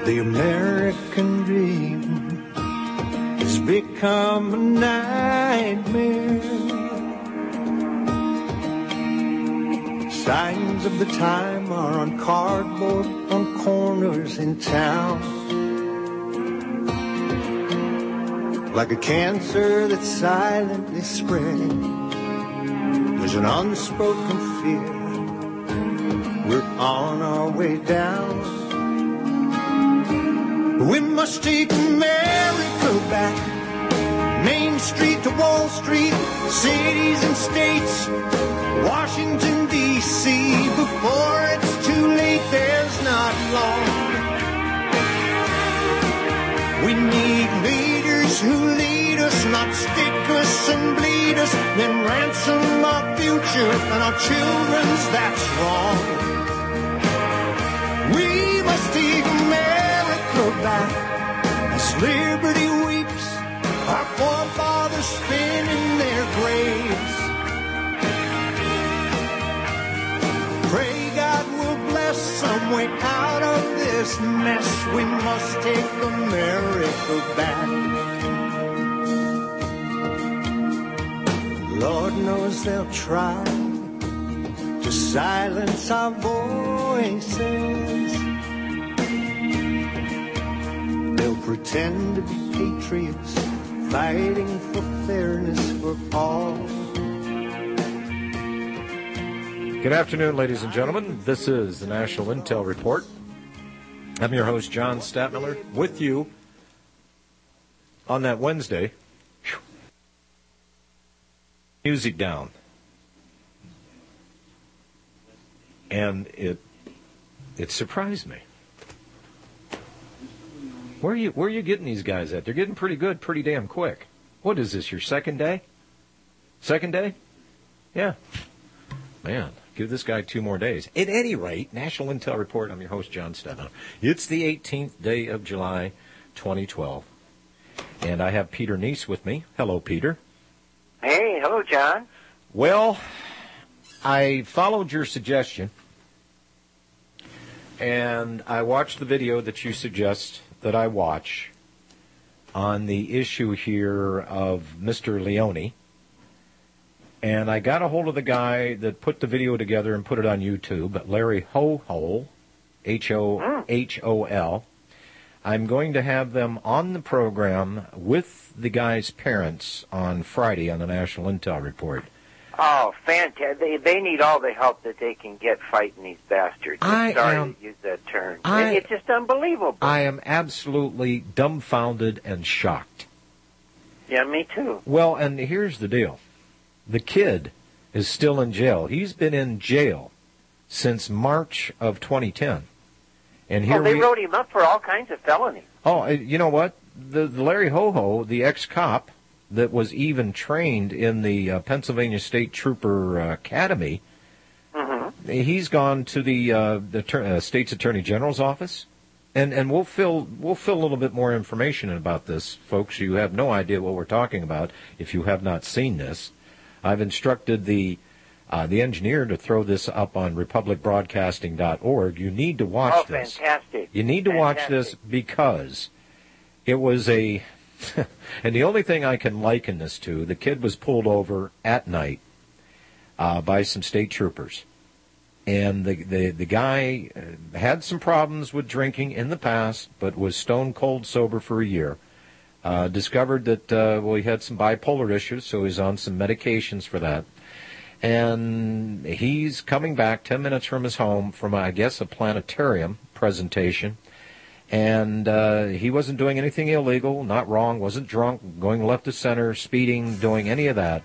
The American dream has become a nightmare. Signs of the time are on cardboard on corners in town. Like a cancer that's silently spreading, there's an unspoken fear. We're on our way down. We must take America back. Main Street to Wall Street, cities and states, Washington, D.C. Before it's too late, there's not long. We need leaders who lead us, not stick us and bleed us, then ransom our future and our children's, that's wrong. We must take America back as liberty weeps, our forefathers spinning their graves. Pray God will bless some way out of this mess. We must take America back. Lord knows they'll try to silence our voices. They'll pretend to be patriots, fighting for fairness for all. Good afternoon, ladies and gentlemen. This is the National Intel Report. I'm your host, John Stadtmiller, with you on that Wednesday. Music down. And it surprised me. Where are you getting these guys at? They're getting pretty good, pretty damn quick. What is this, your second day? Second day? Yeah. Man, give this guy 2 more days. At any rate, National Intel Report, I'm your host, John Stedman. It's the 18th day of July, 2012. And I have Peter Neese with me. Hello, Peter. Hey, hello, John. Well, I followed your suggestion, and I watched the video that you suggest that I watch on the issue here of Mr. Leone. And I got a hold of the guy that put the video together and put it on YouTube, Larry Hohol, H-O-H-O-L. I'm going to have them on the program with the guy's parents on Friday on the National Intel Report. Oh, fantastic. They need all the help that they can get fighting these bastards. I'm sorry to use that term. It's just unbelievable. I am absolutely dumbfounded and shocked. Yeah, me too. Well, and here's the deal. The kid is still in jail. He's been in jail since March of 2010. And here they wrote him up for all kinds of felonies. Oh, you know what? The Larry Hoho, the ex-cop that was even trained in the Pennsylvania State Trooper Academy, he's gone to the State's Attorney General's office. And we'll fill a little bit more information about this, folks. You have no idea what we're talking about if you have not seen this. I've instructed the engineer to throw this up on republicbroadcasting.org. You need to watch this. Oh, fantastic. You need to watch this because it was a... and the only thing I can liken this to, the kid was pulled over at night by some state troopers. And the guy had some problems with drinking in the past, but was stone cold sober for a year. Discovered that, he had some bipolar issues, so he's on some medications for that. And he's coming back 10 minutes from his home from, I guess, a planetarium presentation. And he wasn't doing anything illegal, not wrong, wasn't drunk, going left to center, speeding, doing any of that.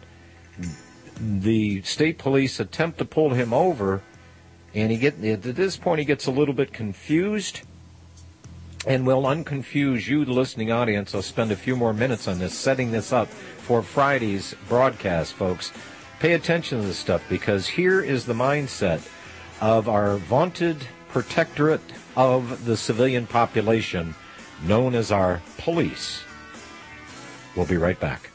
The state police attempt to pull him over, and at this point he gets a little bit confused. And we'll unconfuse you, the listening audience. I'll spend a few more minutes on this, setting this up for Friday's broadcast, folks. Pay attention to this stuff, because here is the mindset of our vaunted protectorate of the civilian population, known as our police. We'll be right back.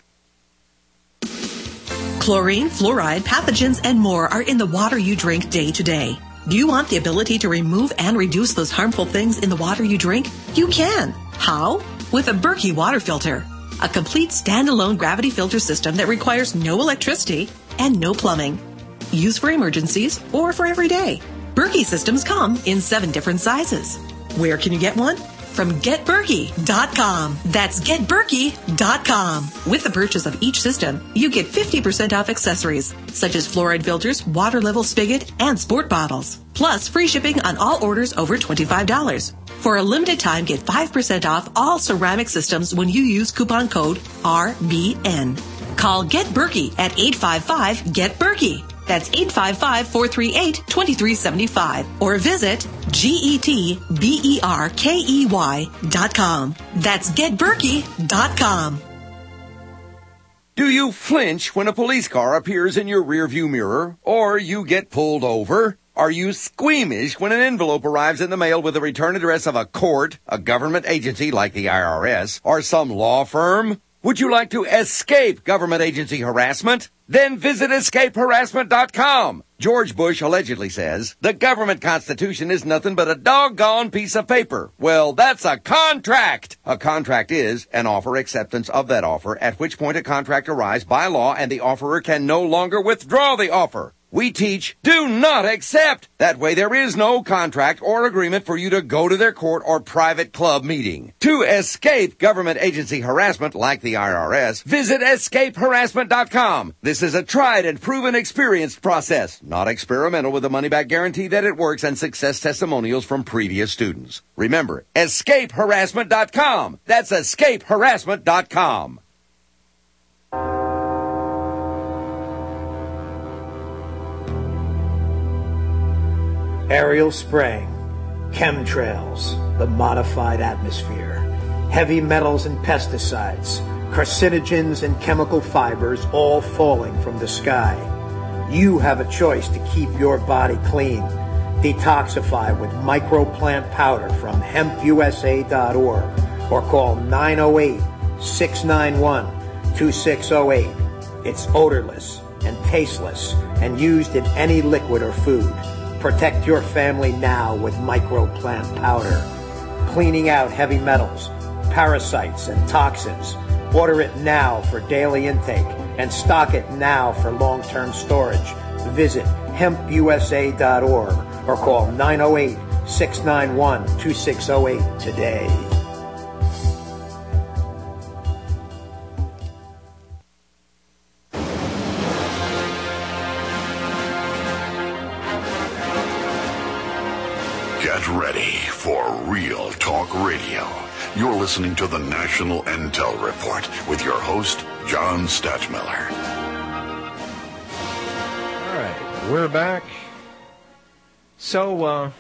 Chlorine, fluoride, pathogens, and more are in the water you drink day to day. Do you want the ability to remove and reduce those harmful things in the water you drink? You can. How? With a Berkey water filter. A complete standalone gravity filter system that requires no electricity and no plumbing. Used for emergencies or for every day. Berkey systems come in 7 different sizes. Where can you get one? From GetBerkey.com. That's GetBerkey.com. With the purchase of each system, you get 50% off accessories, such as fluoride filters, water level spigot, and sport bottles. Plus, free shipping on all orders over $25. For a limited time, get 5% off all ceramic systems when you use coupon code RBN. Call Get Berkey at 855-GET-BERKEY. That's 855-438-2375. Or visit GetBerkey.com. That's GetBerkey.com. Do you flinch when a police car appears in your rearview mirror or you get pulled over? Are you squeamish when an envelope arrives in the mail with the return address of a court, a government agency like the IRS, or some law firm? Would you like to escape government agency harassment? Then visit escapeharassment.com. George Bush allegedly says, the government constitution is nothing but a doggone piece of paper. Well, that's a contract. A contract is an offer acceptance of that offer, at which point a contract arrives by law and the offerer can no longer withdraw the offer. We teach, do not accept. That way there is no contract or agreement for you to go to their court or private club meeting. To escape government agency harassment like the IRS, visit escapeharassment.com. This is a tried and proven experienced process, not experimental, with a money-back guarantee that it works and success testimonials from previous students. Remember, escapeharassment.com. That's escapeharassment.com. Aerial spraying, chemtrails, the modified atmosphere, heavy metals and pesticides, carcinogens and chemical fibers all falling from the sky. You have a choice to keep your body clean. Detoxify with microplant powder from hempusa.org or call 908-691-2608. It's odorless and tasteless and used in any liquid or food. Protect your family now with microplant powder. Cleaning out heavy metals, parasites, and toxins. Order it now for daily intake and stock it now for long-term storage. Visit hempusa.org or call 908-691-2608 today. Get ready for Real Talk Radio. You're listening to the National Intel Report with your host, John Stachmiller. All right, we're back. So,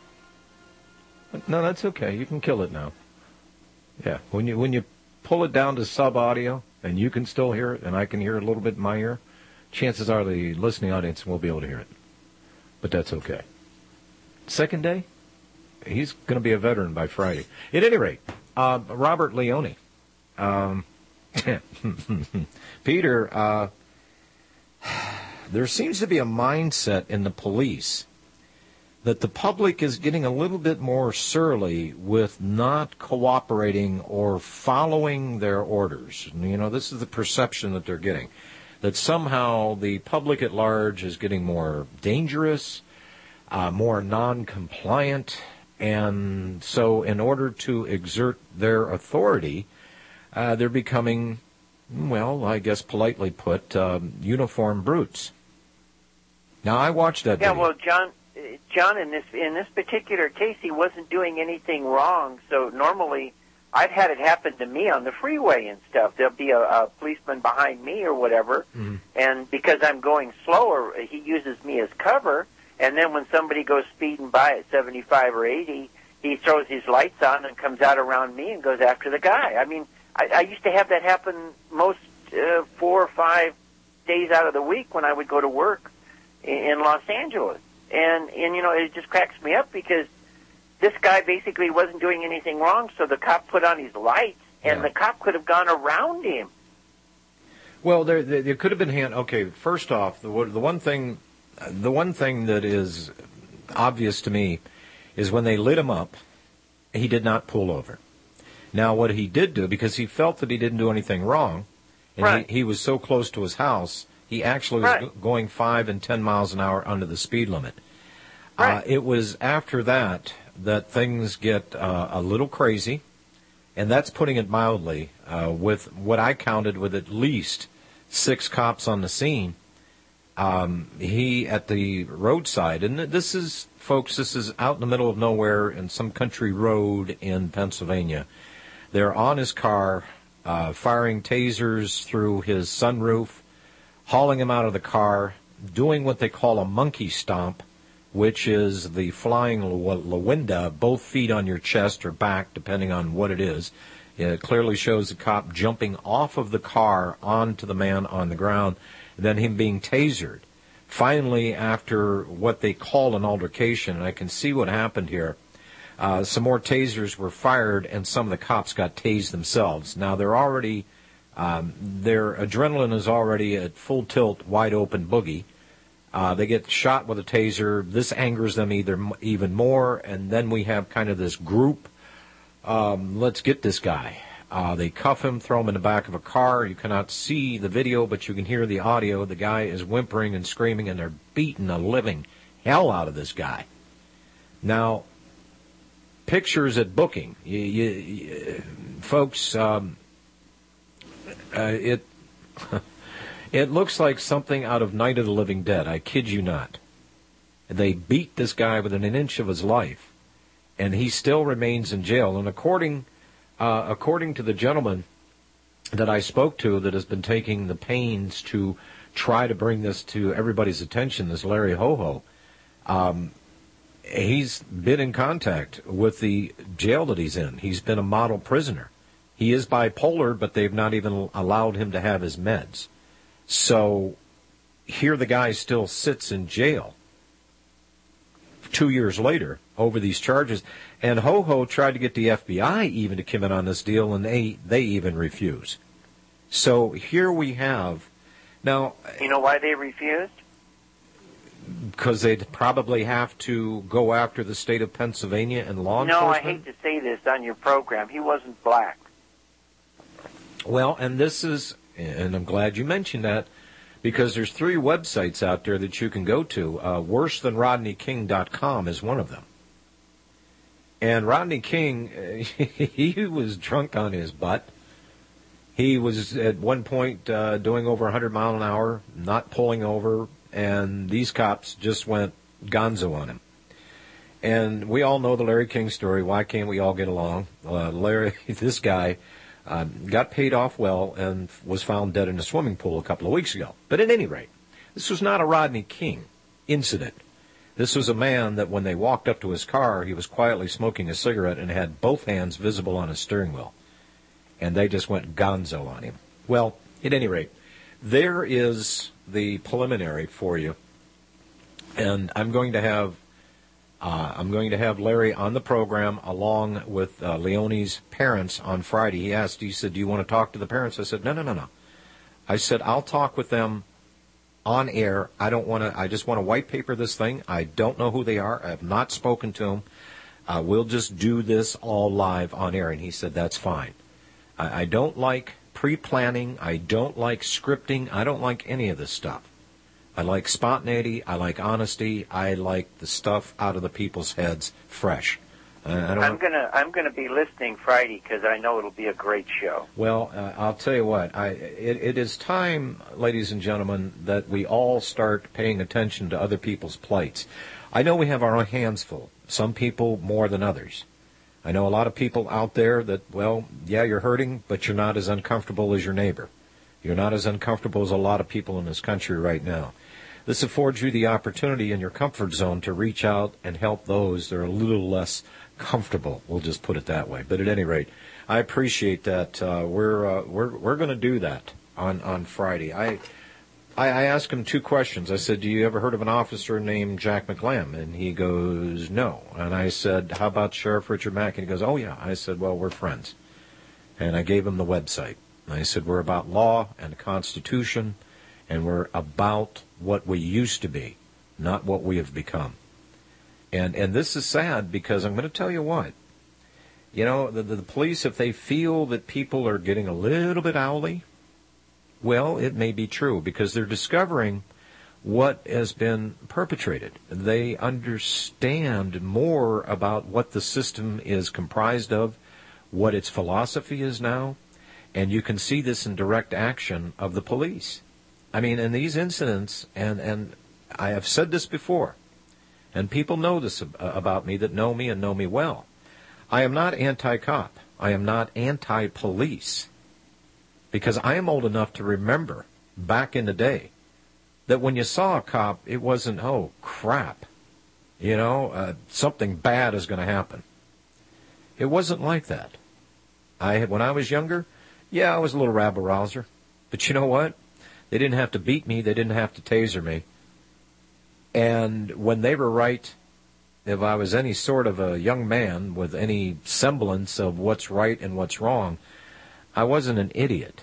no, that's okay. You can kill it now. Yeah, when you pull it down to sub-audio and you can still hear it and I can hear it a little bit in my ear, chances are the listening audience won't be able to hear it. But that's okay. Second day, he's going to be a veteran by Friday. At any rate, Robert Leone. Peter, there seems to be a mindset in the police that the public is getting a little bit more surly with not cooperating or following their orders. You know, this is the perception that they're getting, that somehow the public at large is getting more dangerous, more non-compliant, and so in order to exert their authority, they're becoming, well, I guess politely put, uniform brutes. Now, I watched that video. Yeah, well, John, in this particular case, he wasn't doing anything wrong, so normally I've had it happen to me on the freeway and stuff. There'll be a policeman behind me or whatever, and because I'm going slower, he uses me as cover. And then when somebody goes speeding by at 75 or 80, he throws his lights on and comes out around me and goes after the guy. I mean, I used to have that happen most 4 or 5 days out of the week when I would go to work in Los Angeles. And you know, it just cracks me up because this guy basically wasn't doing anything wrong, so the cop put on his lights, and the cop could have gone around him. Well, there could have been okay, first off, the one thing that is obvious to me is when they lit him up, he did not pull over. Now, what he did do, because he felt that he didn't do anything wrong, and Right. he was so close to his house, he actually was going 5 and 10 miles an hour under the speed limit. Right. It was after that things get a little crazy, and that's putting it mildly, with what I counted with at least 6 cops on the scene. He at the roadside, and this is, folks, this is out in the middle of nowhere in some country road in Pennsylvania. They're on his car, firing tasers through his sunroof, hauling him out of the car, doing what they call a monkey stomp, which is the flying Lawinda, both feet on your chest or back, depending on what it is. It clearly shows the cop jumping off of the car onto the man on the ground, and then him being tasered. Finally, after what they call an altercation, and I can see what happened here, some more tasers were fired, and some of the cops got tased themselves. Now, they're already, their adrenaline is already at full tilt, wide open boogie. They get shot with a taser. This angers them even more, and then we have kind of this group, let's get this guy. They cuff him, throw him in the back of a car. You cannot see the video, but you can hear the audio. The guy is whimpering and screaming, and they're beating the living hell out of this guy. Now, pictures at booking. Folks, it looks like something out of Night of the Living Dead. I kid you not. They beat this guy within an inch of his life, and he still remains in jail. And according to the gentleman that I spoke to that has been taking the pains to try to bring this to everybody's attention, this Larry Ho-Ho, he's been in contact with the jail that he's in. He's been a model prisoner. He is bipolar, but they've not even allowed him to have his meds. So here the guy still sits in jail 2 years later over these charges. And Ho-Ho tried to get the FBI even to come in on this deal, and they even refuse. So here we have now. You know why they refused? Because they'd probably have to go after the state of Pennsylvania and law enforcement? No, I hate to say this on your program. He wasn't black. Well, and this is, and I'm glad you mentioned that, because there's 3 websites out there that you can go to. WorseThanRodneyKing.com is one of them. And Rodney King, he was drunk on his butt. He was at one point doing over 100 miles an hour, not pulling over, and these cops just went gonzo on him. And we all know the Larry King story. Why can't we all get along? Larry, this guy, got paid off well and was found dead in a swimming pool a couple of weeks ago. But at any rate, this was not a Rodney King incident. This was a man that when they walked up to his car, he was quietly smoking a cigarette and had both hands visible on his steering wheel. And they just went gonzo on him. Well, at any rate, there is the preliminary for you. And I'm going to have Larry on the program along with Leonie's parents on Friday. He said, do you want to talk to the parents? I said, no. I said, I'll talk with them on air. I just want to white paper this thing. I don't know who they are. I have not spoken to them. We'll just do this all live on air. And he said, that's fine. I don't like pre-planning. I don't like scripting. I don't like any of this stuff. I like spontaneity. I like honesty. I like the stuff out of the people's heads fresh. I'm gonna be listening Friday because I know it'll be a great show. Well, I'll tell you what. It is time, ladies and gentlemen, that we all start paying attention to other people's plights. I know we have our hands full. Some people more than others. I know a lot of people out there that, well, yeah, you're hurting, but you're not as uncomfortable as your neighbor. You're not as uncomfortable as a lot of people in this country right now. This affords you the opportunity in your comfort zone to reach out and help those that are a little less comfortable. We'll just put it that way. But at any rate, I appreciate that. We're going to do that on Friday. I asked him 2 questions. I said, do you ever heard of an officer named Jack McLam? And he goes, no. And I said, how about Sheriff Richard Mack? And he goes, oh, yeah. I said, well, we're friends. And I gave him the website. And I said, we're about law and the Constitution, and we're about what we used to be, not what we have become. And this is sad because I'm going to tell you what. You know, the police, if they feel that people are getting a little bit owly, well, it may be true because they're discovering what has been perpetrated. They understand more about what the system is comprised of, what its philosophy is now, and you can see this in direct action of the police. I mean, in these incidents, and I have said this before, and people know this about me that know me and know me well. I am not anti-cop. I am not anti-police. Because I am old enough to remember back in the day that when you saw a cop, it wasn't, oh, crap, something bad is going to happen. It wasn't like that. When I was younger, yeah, I was a little rabble-rouser. But you know what? They didn't have to beat me. They didn't have to taser me. And when they were right, if I was any sort of a young man with any semblance of what's right and what's wrong, I wasn't an idiot.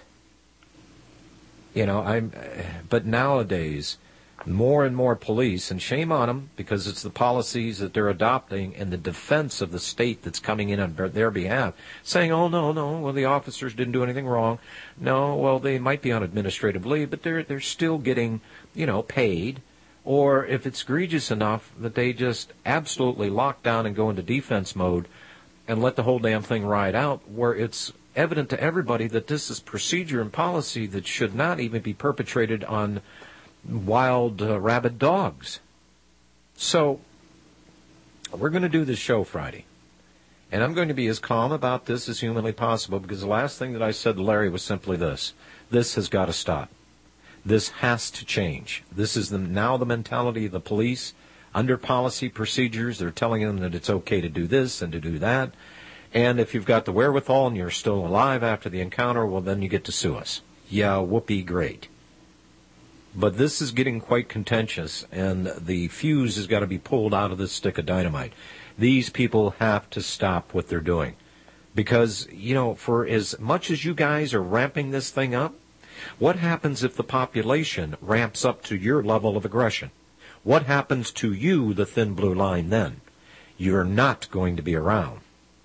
But nowadays, more and more police, and shame on them because it's the policies that they're adopting and the defense of the state that's coming in on their behalf, saying, oh, no, well, the officers didn't do anything wrong. No, well, they might be on administrative leave, but they're still getting, paid. Or if it's egregious enough that they just absolutely lock down and go into defense mode and let the whole damn thing ride out, where it's evident to everybody that this is procedure and policy that should not even be perpetrated on wild, rabid dogs. So, we're going to do this show Friday. And I'm going to be as calm about this as humanly possible because the last thing that I said to Larry was simply this. This has got to stop. This has to change. This is now the mentality of the police. Under policy procedures, they're telling them that it's okay to do this and to do that. And if you've got the wherewithal and you're still alive after the encounter, well, then you get to sue us. Yeah, whoopee, great. But this is getting quite contentious, and the fuse has got to be pulled out of this stick of dynamite. These people have to stop what they're doing. Because, for as much as you guys are ramping this thing up, what happens if the population ramps up to your level of aggression? What happens to you, the thin blue line, then? You're not going to be around.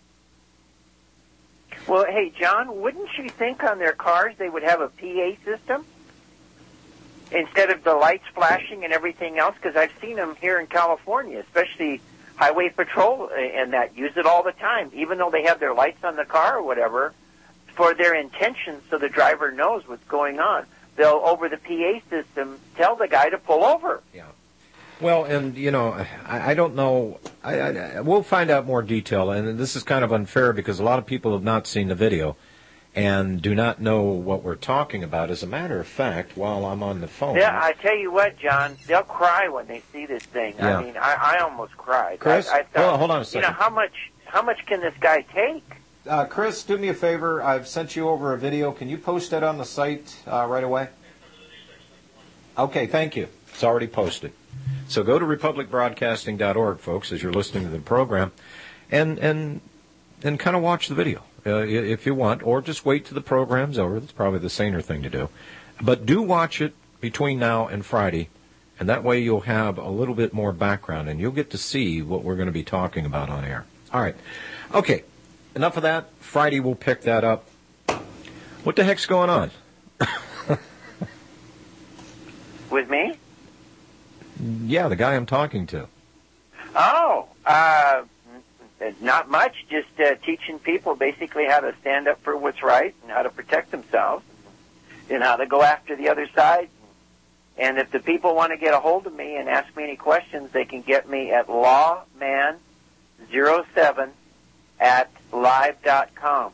Well, hey, John, wouldn't you think on their cars they would have a PA system instead of the lights flashing and everything else? Because I've seen them here in California, especially Highway Patrol, and that use it all the time, even though they have their lights on the car or whatever, for their intentions so the driver knows what's going on. They'll, over the PA system, tell the guy to pull over. Yeah. Well, and, I don't know. We'll find out more detail, and this is kind of unfair because a lot of people have not seen the video and do not know what we're talking about. As a matter of fact, while I'm on the phone... Yeah, I tell you what, John, they'll cry when they see this thing. Yeah. I mean, I almost cried. Chris, I thought, hold on a second. How much can this guy take? Chris, do me a favor. I've sent you over a video. Can you post that on the site right away? Okay, thank you. It's already posted. So go to republicbroadcasting.org, folks, as you're listening to the program, and kind of watch the video if you want, or just wait till the program's over. That's probably the saner thing to do. But do watch it between now and Friday, and that way you'll have a little bit more background, and you'll get to see what we're going to be talking about on air. All right. Okay. Enough of that. Friday we'll pick that up. What the heck's going on? With me? Yeah, the guy I'm talking to. Oh, not much. Just teaching people basically how to stand up for what's right and how to protect themselves and how to go after the other side. And if the people want to get a hold of me and ask me any questions, they can get me at lawman07@live.com.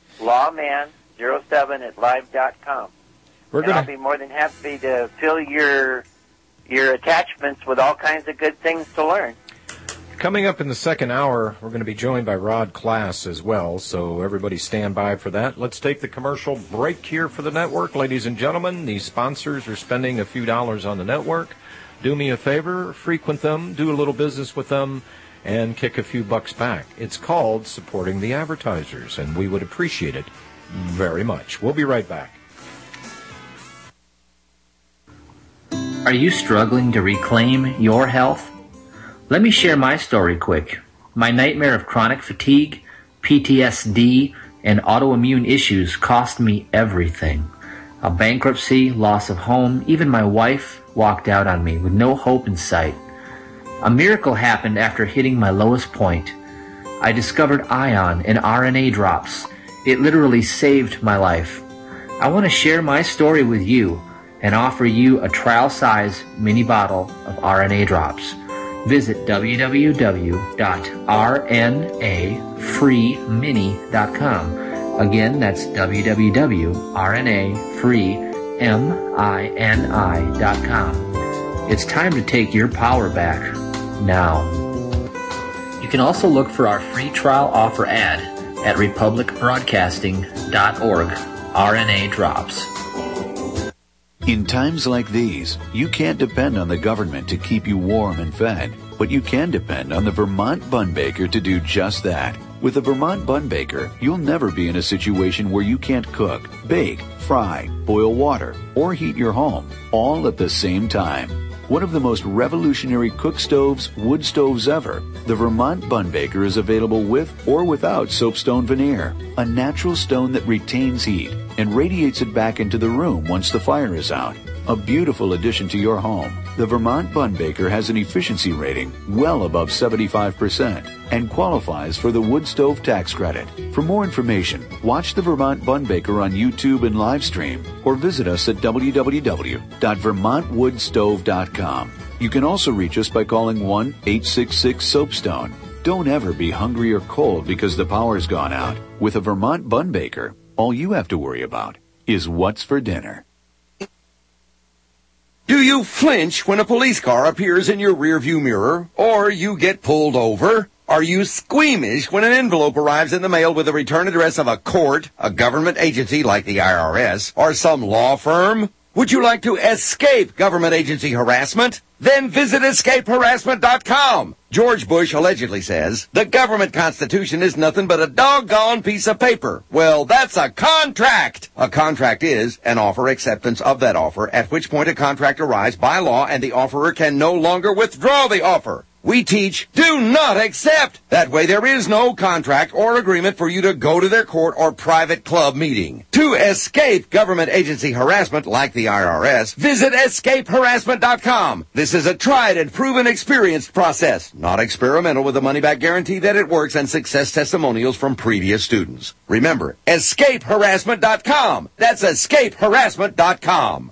Lawman07@live.com. I'll be more than happy to fill your attachments with all kinds of good things to learn. Coming up in the second hour, we're going to be joined by Rod Class as well, so everybody stand by for that. Let's take the commercial break here for the network. Ladies and gentlemen, these sponsors are spending a few dollars on the network. Do me a favor, frequent them, do a little business with them, and kick a few bucks back. It's called supporting the advertisers, and we would appreciate it very much. We'll be right back. Are you struggling to reclaim your health? Let me share my story quick. My nightmare of chronic fatigue, PTSD, and autoimmune issues cost me everything. A bankruptcy, loss of home, even my wife walked out on me with no hope in sight. A miracle happened after hitting my lowest point. I discovered Ion and RNA drops. It literally saved my life. I want to share my story with you and offer you a trial-size mini bottle of RNA drops. Visit www.rnafreemini.com. Again, that's www.rnafreemini.com. It's time to take your power back now. You can also look for our free trial offer ad at republicbroadcasting.org. RNA Drops. In times like these, you can't depend on the government to keep you warm and fed, but you can depend on the Vermont Bun Baker to do just that. With the Vermont Bun Baker, you'll never be in a situation where you can't cook, bake, fry, boil water, or heat your home, all at the same time. One of the most revolutionary cook stoves, wood stoves ever, the Vermont Bun Baker is available with or without soapstone veneer, a natural stone that retains heat and radiates it back into the room once the fire is out. A beautiful addition to your home. The Vermont Bun Baker has an efficiency rating well above 75% and qualifies for the wood stove tax credit. For more information, watch the Vermont Bun Baker on YouTube and live stream or visit us at www.vermontwoodstove.com. You can also reach us by calling 1-866-SOAPSTONE. Don't ever be hungry or cold because the power's gone out. With a Vermont Bun Baker, all you have to worry about is what's for dinner. Do you flinch when a police car appears in your rearview mirror or you get pulled over? Are you squeamish when an envelope arrives in the mail with the return address of a court, a government agency like the IRS, or some law firm? Would you like to escape government agency harassment? Then visit escapeharassment.com. George Bush allegedly says, the government constitution is nothing but a doggone piece of paper. Well, that's a contract. A contract is an offer acceptance of that offer, at which point a contract arrives by law and the offerer can no longer withdraw the offer. We teach, do not accept. That way there is no contract or agreement for you to go to their court or private club meeting. To escape government agency harassment like the IRS, visit escapeharassment.com. This is a tried and proven experienced process, not experimental, with a money-back guarantee that it works and success testimonials from previous students. Remember, escapeharassment.com. That's escapeharassment.com.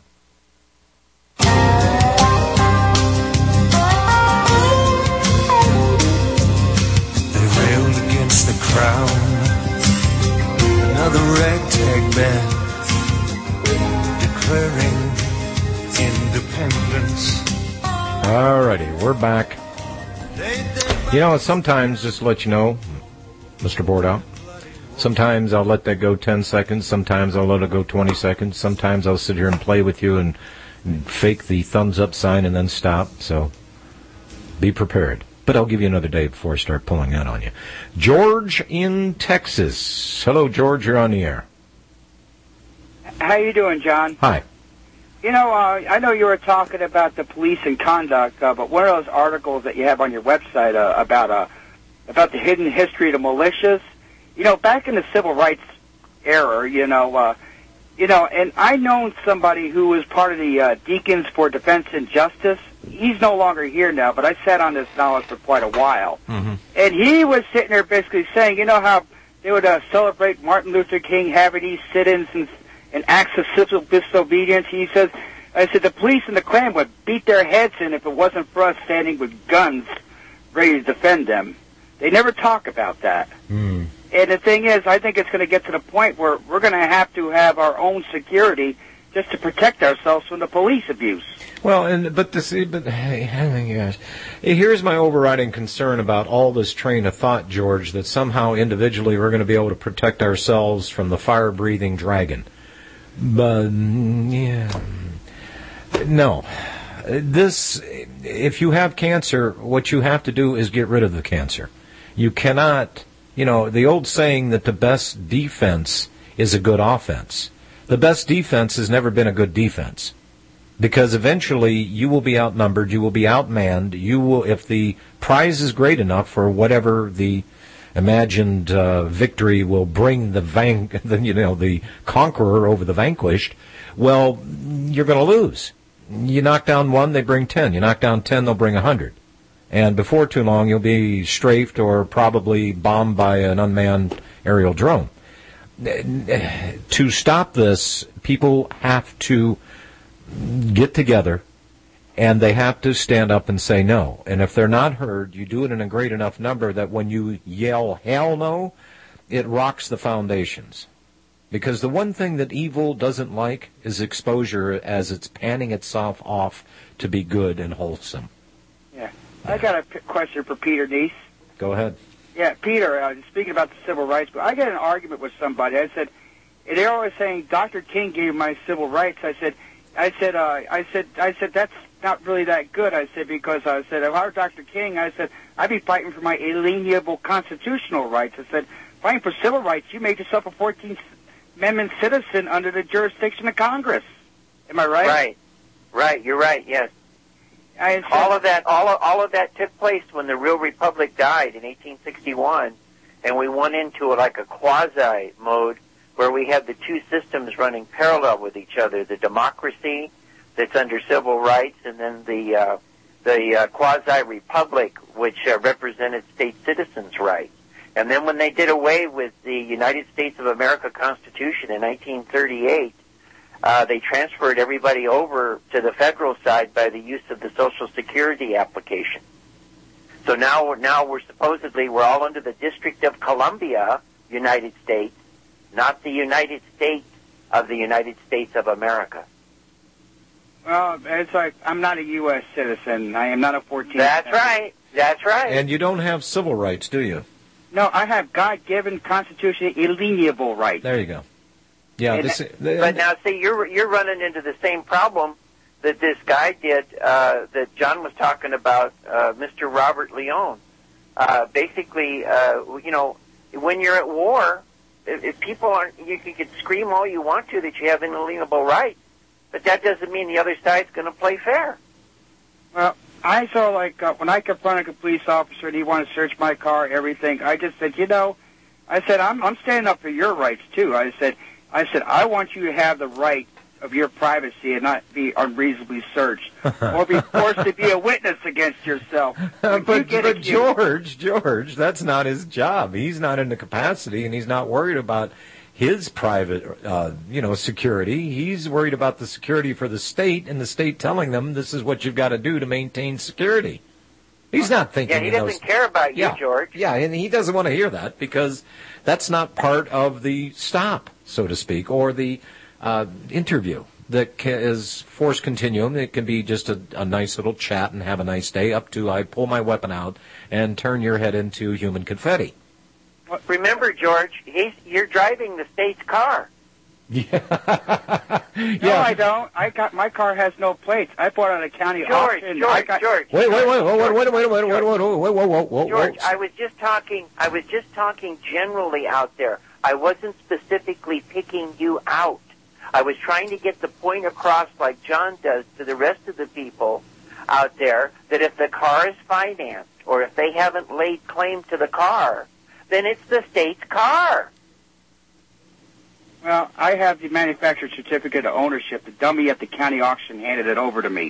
The crown, another ragtag band declaring independence. Alrighty, we're back. You know, sometimes, just to let you know, Mr. Bordout, sometimes I'll let that go 10 seconds, sometimes I'll let it go 20 seconds, sometimes I'll sit here and play with you and fake the thumbs up sign and then stop, so be prepared. But I'll give you another day before I start pulling that on you. George in Texas. Hello, George. You're on the air. How you doing, John? Hi. You know, I know you were talking about the police and conduct, but one of those articles that you have on your website about the hidden history of the militias, you know, back in the civil rights era, and I known somebody who was part of the Deacons for Defense and Justice. He's no longer here now, but I sat on this knowledge for quite a while. Mm-hmm. And he was sitting there basically saying, you know how they would celebrate Martin Luther King having these sit-ins and acts of civil disobedience? He says, I said, the police and the Klan would beat their heads in if it wasn't for us standing with guns ready to defend them. They never talk about that. Mm. And the thing is, I think it's going to get to the point where we're going to have our own security just to protect ourselves from the police abuse. Well, here's my overriding concern about all this train of thought, George, that somehow individually we're going to be able to protect ourselves from the fire-breathing dragon. But, yeah, no. If you have cancer, what you have to do is get rid of the cancer. You cannot, the old saying that the best defense is a good offense. The best defense has never been a good defense. Because eventually you will be outnumbered, you will be outmanned, you will, if the prize is great enough for whatever the imagined victory will bring the conqueror over the vanquished, well, you're going to lose. You knock down one, they bring 10. You knock down 10, they'll bring 100. And before too long, you'll be strafed or probably bombed by an unmanned aerial drone. To stop this, people have to get together, and they have to stand up and say no. And if they're not heard, you do it in a great enough number that when you yell, hell no, it rocks the foundations. Because the one thing that evil doesn't like is exposure as it's panning itself off to be good and wholesome. Yeah. I got a question for Peter Neese. Go ahead. Yeah, Peter, speaking about the civil rights, I got in an argument with somebody. I said, they're always saying Dr. King gave my civil rights. I said, that's not really that good. I said, because I said, if I were Dr. King, I said, I'd be fighting for my inalienable constitutional rights. I said, fighting for civil rights, you made yourself a 14th Amendment citizen under the jurisdiction of Congress. Am I right? Right. You're right. Yes. All of that took place when the real republic died in 1861, and we went into like a quasi mode where we had the two systems running parallel with each other: the democracy that's under civil rights, and then the quasi republic, which represented state citizens' rights. And then when they did away with the United States of America Constitution in 1938, they transferred everybody over to the federal side by the use of the Social Security application. So now we're all under the District of Columbia, United States, not the United States of the United States of America. Well, it's like I'm not a U.S. citizen. I am not a 14th. That's right. That's right. And you don't have civil rights, do you? No, I have God-given constitutional inalienable rights. There you go. Yeah, but now, see, you're running into the same problem that this guy did, that John was talking about, Mr. Robert Leone. Basically, when you're at war, if people aren't, you can scream all you want to that you have inalienable rights, but that doesn't mean the other side's going to play fair. Well, I saw, when I confronted a police officer and he wanted to search my car, everything, I just said, I'm standing up for your rights, too. I said, I want you to have the right of your privacy and not be unreasonably searched or be forced to be a witness against yourself. But George, that's not his job. He's not in the capacity, and he's not worried about his private, security. He's worried about the security for the state, and the state telling them this is what you've got to do to maintain security. He's not thinking. Yeah, he doesn't care about you, George. Yeah, and he doesn't want to hear that because that's not part of the stop, so to speak, or the interview that is force continuum. It can be just a nice little chat and have a nice day, up to I pull my weapon out and turn your head into human confetti. Well, remember, George, you're driving the state's car. Yeah. No, I don't. My car has no plates. I bought it at a county auction. George. Wait. George, I was just talking generally out there. I wasn't specifically picking you out. I was trying to get the point across, like John does, to the rest of the people out there, that if the car is financed or if they haven't laid claim to the car, then it's the state's car. Well, I have the manufacturer's certificate of ownership. The dummy at the county auction handed it over to me.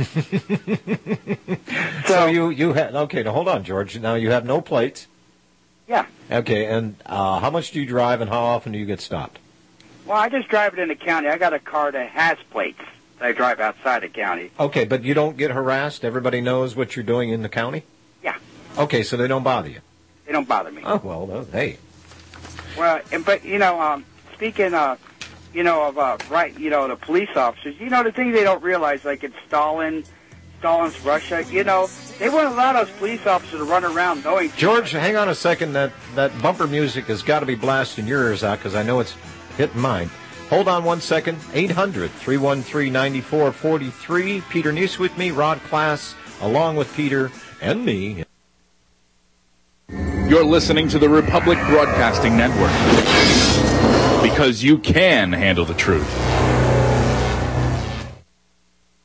So you had, okay, now hold on, George. Now you have no plates. Yeah. Okay, and how much do you drive and how often do you get stopped? Well, I just drive it in the county. I got a car that has plates. I drive outside the county. Okay, but you don't get harassed? Everybody knows what you're doing in the county? Yeah. Okay, so they don't bother you? They don't bother me. Oh, well, hey. Well, but, speaking of, the police officers, the thing they don't realize, like in Stalin's Russia, they wouldn't allow those police officers to run around knowing... George, hang on a second. That bumper music has got to be blasting your ears out because I know it's hitting mine. Hold on 1 second. 800-313-9443. Peter Neese with me, Rod Class, along with Peter and me. You're listening to the Republic Broadcasting Network because you can handle the truth.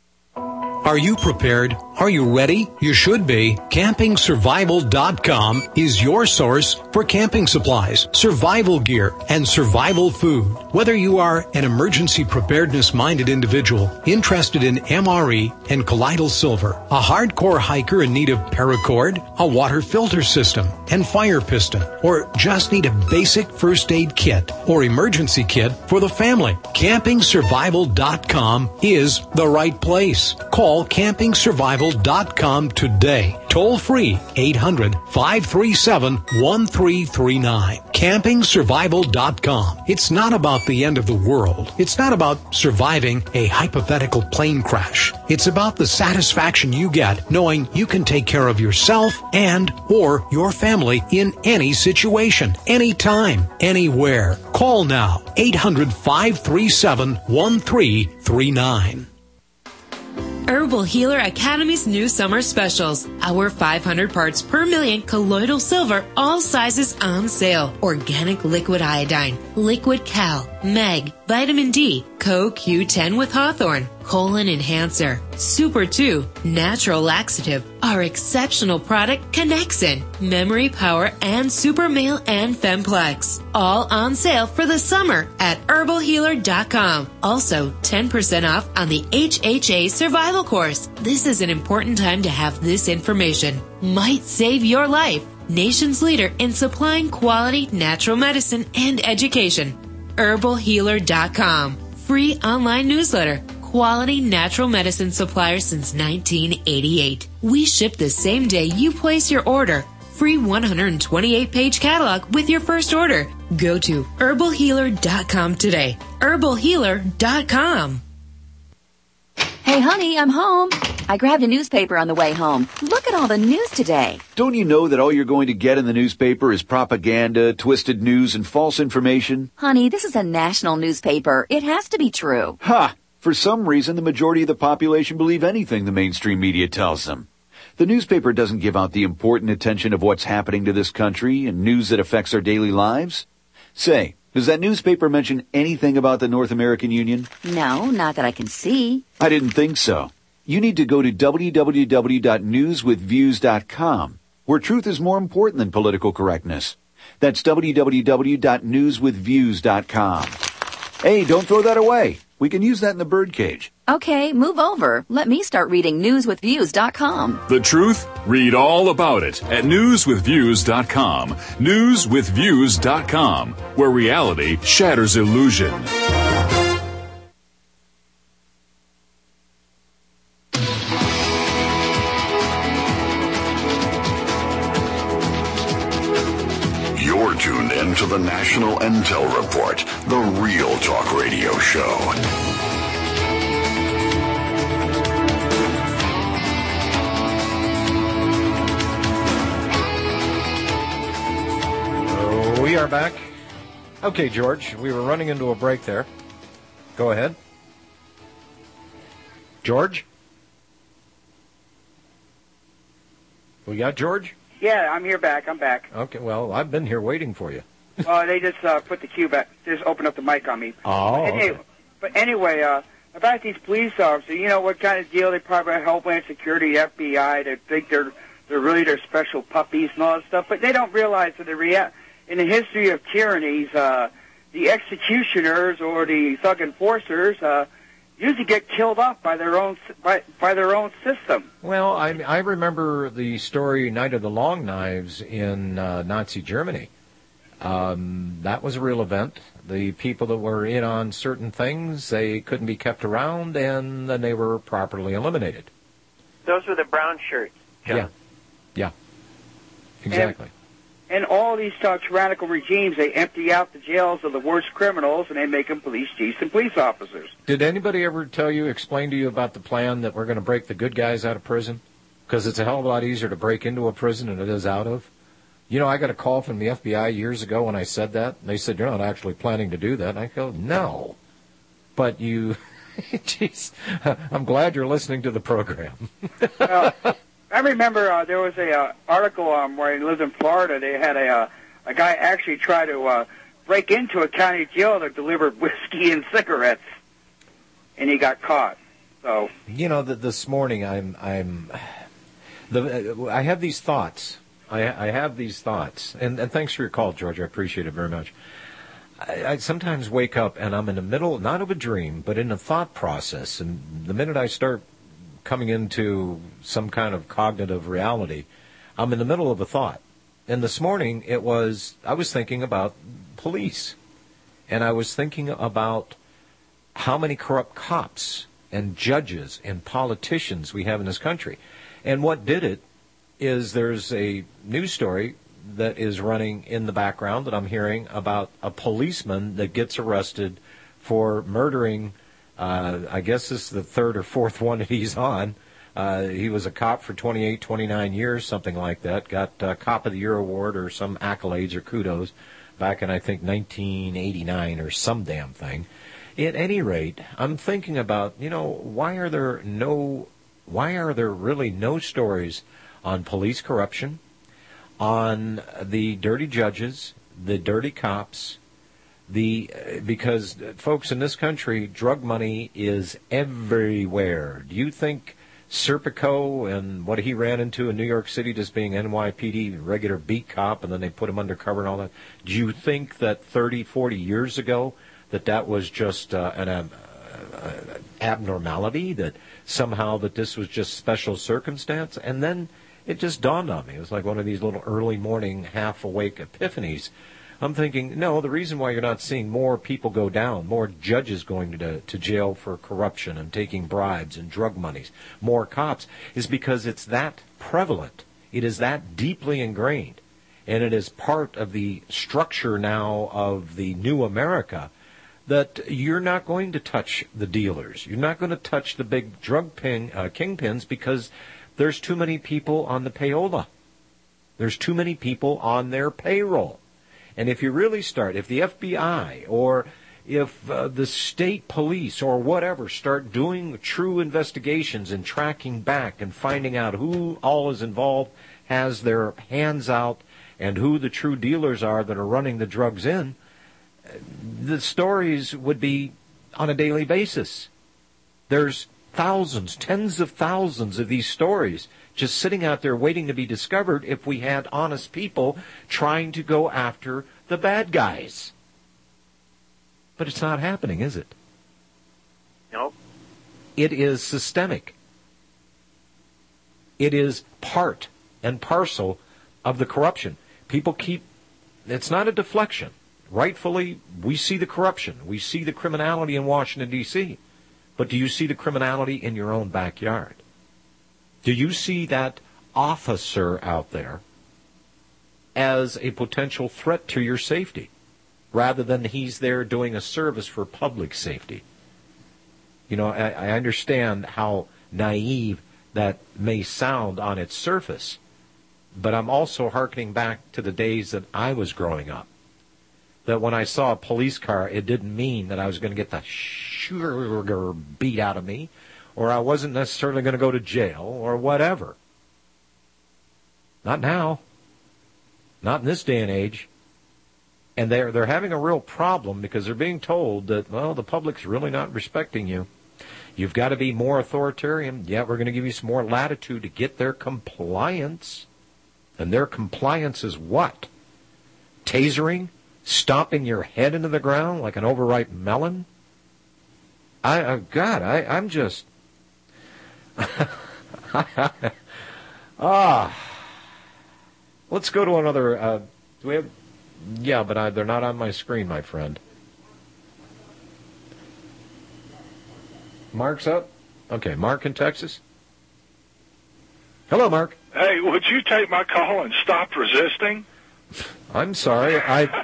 Are you prepared? Are you ready? You should be. CampingSurvival.com is your source for camping supplies, survival gear, and survival food. Whether you are an emergency preparedness-minded individual interested in MRE and colloidal silver, a hardcore hiker in need of paracord, a water filter system, and fire piston, or just need a basic first aid kit or emergency kit for the family, CampingSurvival.com is the right place. Call CampingSurvival.com today. Toll free 800-537-1339. CampingSurvival.com. It's not about the end of the world. It's not about surviving a hypothetical plane crash. It's about the satisfaction you get knowing you can take care of yourself and or your family in any situation, anytime, anywhere. Call now. 800-537-1339. Herbal Healer Academy's new summer specials. Our 500 parts per million colloidal silver, all sizes on sale. Organic liquid iodine, liquid cal, meg, vitamin D, CoQ10 with Hawthorne, colon enhancer, Super 2, natural laxative, our exceptional product Connexin, memory power, and Super Male and Femplex. All on sale for the summer at herbalhealer.com. Also, 10% off on the HHA Survival Course. This is an important time to have this information. Might save your life. Nation's leader in supplying quality natural medicine and education. herbalhealer.com. Free online newsletter. Quality natural medicine supplier since 1988. We ship the same day you place your order. Free 128-page catalog with your first order. Go to herbalhealer.com today. herbalhealer.com. Hey, honey, I'm home. I grabbed a newspaper on the way home. Look at all the news today. Don't you know that all you're going to get in the newspaper is propaganda, twisted news, and false information? Honey, this is a national newspaper. It has to be true. Ha! For some reason, the majority of the population believe anything the mainstream media tells them. The newspaper doesn't give out the important attention of what's happening to this country and news that affects our daily lives. Say, does that newspaper mention anything about the North American Union? No, not that I can see. I didn't think so. You need to go to www.newswithviews.com, where truth is more important than political correctness. That's www.newswithviews.com. Hey, don't throw that away. We can use that in the birdcage. Okay, move over. Let me start reading newswithviews.com. The truth? Read all about it at newswithviews.com. Newswithviews.com, where reality shatters illusion. You're tuned in to the National Intel Report, the Real Talk Radio Show. We are back. Okay, George, we were running into a break there. Go ahead. George? We got George? Yeah, I'm here back. I'm back. Okay, well, I've been here waiting for you. Well, they just put the cue back. They just opened up the mic on me. Oh, okay. But anyway, about these police officers, you know what kind of deal they probably have Homeland Security, FBI, they think they're really their special puppies and all that stuff, but they don't realize that in the history of tyrannies, the executioners or the thug enforcers usually get killed off by their own system. Well, I remember the story Night of the Long Knives in Nazi Germany. That was a real event. The people that were in on certain things, they couldn't be kept around, and then they were properly eliminated. Those were the brown shirts, John. Yeah. Exactly. And all these tyrannical regimes, they empty out the jails of the worst criminals, and they make them police chiefs and police officers. Did anybody ever explain to you about the plan that we're going to break the good guys out of prison? Because it's a hell of a lot easier to break into a prison than it is out of. You know, I got a call from the FBI years ago when I said that. And they said, you're not actually planning to do that. And I go, no. But you, jeez, I'm glad you're listening to the program. I remember there was a article where I lived in Florida. They had a guy actually try to break into a county jail to deliver whiskey and cigarettes, and he got caught. So this morning I have these thoughts. I have these thoughts, and thanks for your call, George. I appreciate it very much. I sometimes wake up and I'm in the middle, not of a dream, but in a thought process. And the minute I start coming into some kind of cognitive reality, I'm in the middle of a thought. And this morning I was thinking about police. And I was thinking about how many corrupt cops and judges and politicians we have in this country. And what did it is there's a news story that is running in the background that I'm hearing about a policeman that gets arrested for murdering, I guess this is the third or fourth one that he's on. He was a cop for 28, 29 years, something like that. Got Cop of the Year award or some accolades or kudos back in, I think, 1989 or some damn thing. At any rate, I'm thinking about, why are there really no stories on police corruption, on the dirty judges, the dirty cops, because folks in this country, drug money is everywhere. Do you think Serpico and what he ran into in New York City, just being NYPD regular beat cop, and then they put him undercover and all that, do you think that 30, 40 years ago that was just an abnormality, that somehow that this was just special circumstance? And then it just dawned on me. It was like one of these little early morning half-awake epiphanies. I'm thinking, no, the reason why you're not seeing more people go down, more judges going to jail for corruption and taking bribes and drug monies, more cops, is because it's that prevalent. It is that deeply ingrained. And it is part of the structure now of the new America that you're not going to touch the dealers. You're not going to touch the big drug kingpins because there's too many people on the payola. There's too many people on their payroll. And if you really start, if the FBI or if the state police or whatever start doing true investigations and tracking back and finding out who all is involved, has their hands out, and who the true dealers are that are running the drugs in, the stories would be on a daily basis. There's thousands, tens of thousands of these stories just sitting out there waiting to be discovered if we had honest people trying to go after the bad guys. But it's not happening, is it? Nope. It is systemic. It is part and parcel of the corruption. It's not a deflection. Rightfully, we see the corruption. We see the criminality in Washington, D.C., but do you see the criminality in your own backyard? Do you see that officer out there as a potential threat to your safety, rather than he's there doing a service for public safety? I understand how naive that may sound on its surface, but I'm also hearkening back to the days that I was growing up. That when I saw a police car, it didn't mean that I was going to get the sugar beat out of me, or I wasn't necessarily going to go to jail, or whatever. Not now. Not in this day and age. And they're having a real problem because they're being told that, well, the public's really not respecting you. You've got to be more authoritarian. Yeah, we're going to give you some more latitude to get their compliance. And their compliance is what? Tasering? Stomping your head into the ground like an overripe melon? I'm just... Let's go to another... do we have... Yeah, but they're not on my screen, my friend. Mark's up? Okay, Mark in Texas. Hello, Mark. Hey, would you take my call and stop resisting? I'm sorry,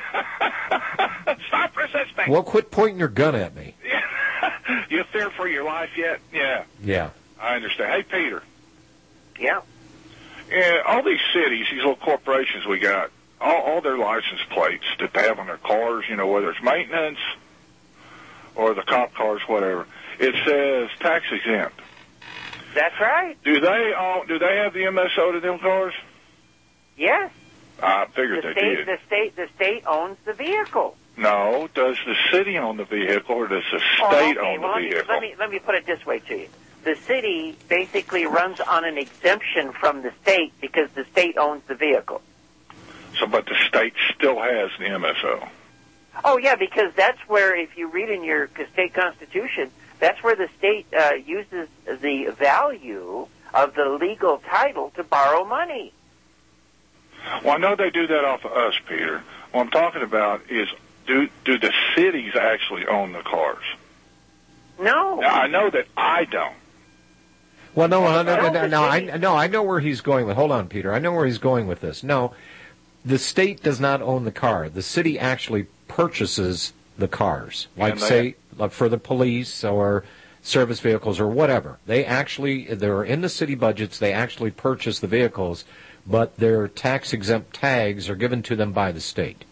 Stop resisting! Well, quit pointing your gun at me. You fear for your life yet? Yeah. Yeah. I understand. Hey, Peter. Yeah? All these cities, these little corporations we got, all their license plates that they have on their cars, whether it's maintenance or the cop cars, whatever, it says tax exempt. That's right. Do they have the MSO to them cars? Yes. I figured they did. The state owns the vehicle. No, does the city own the vehicle or does the state own the vehicle? Let me put it this way to you. the city basically runs on an exemption from the state because the state owns the vehicle. So, but the state still has the MSO. Oh, yeah, because that's where, if you read in your state constitution, that's where the state uses the value of the legal title to borrow money. Well, I know they do that off of us, Peter. What I'm talking about is, do the cities actually own the cars? No. Now, I know that I don't. Well, no, I know where he's going with. Hold on, Peter. I know where he's going with this. No, the state does not own the car. The city actually purchases the cars, like for the police or service vehicles or whatever. They're in the city budgets. They actually purchase the vehicles, but their tax-exempt tags are given to them by the state.